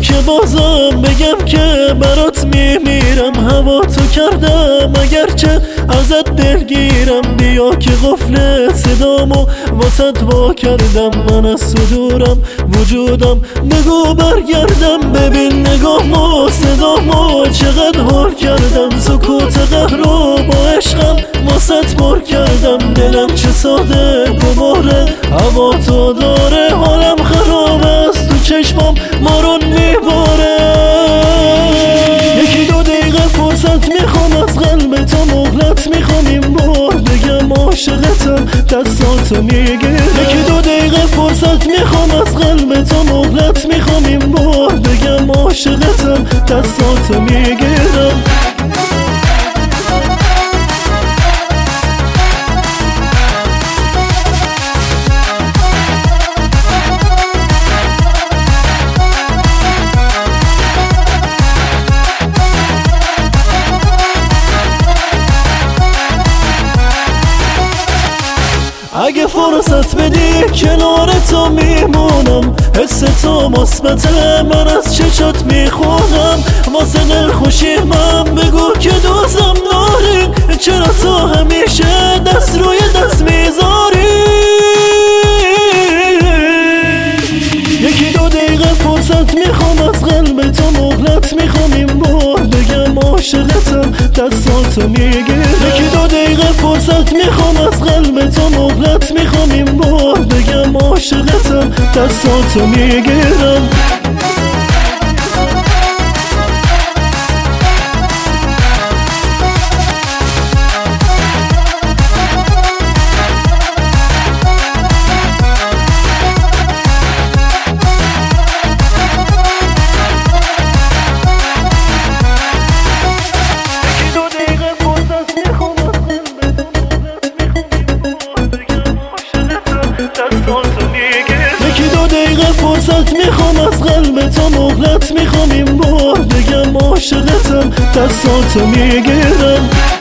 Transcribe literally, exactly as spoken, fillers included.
که بازم بگم که برات میمیرم. هوا تو کردم اگرچه ازت دلگیرم. بیا که قفل صدامو واسط وا کردم. من از صدورم وجودم بگو برگردم. ببین نگاهمو صدامو چقدر حال کردم. سکوت قهرو با عشقم واسط پر کردم. دلم چه ساده گماره هوا تو داره. حالم خراب است تو چشمم مارون میباره. یکی دو دقیقه فرصت میخوام از قلب تو مهلت میخوام. این بار بگم عاشقتم دستاتو میگیرم. یکی دو دقیقه فرصت میخوام از قلب تو مهلت میخوام. این بار بگم عاشقتم دستاتو میگیرم. اگه فرصت بدی کنار تو میمونم. حس تو مثبته من از چشات میخونم. واسه دل خوشی من بگو که دوستم داری. چرا تو همیشه دست روی دست میذاری؟ یکی دو دقیقه فرصت میخوام از قلب تو مهلت میخوام. این بار بگم عاشقتم دستاتو میگیرم. یکی دو دقیقه فرصت میخوام از قلب تو مهلت میخوام. این بار بگم عاشقتم دستاتو میگیرم. یکی دو دقیقه فرصت میخوام از قلب تو مهلت میخوام. این بار بگم عاشقتم دستاتو میگیرم.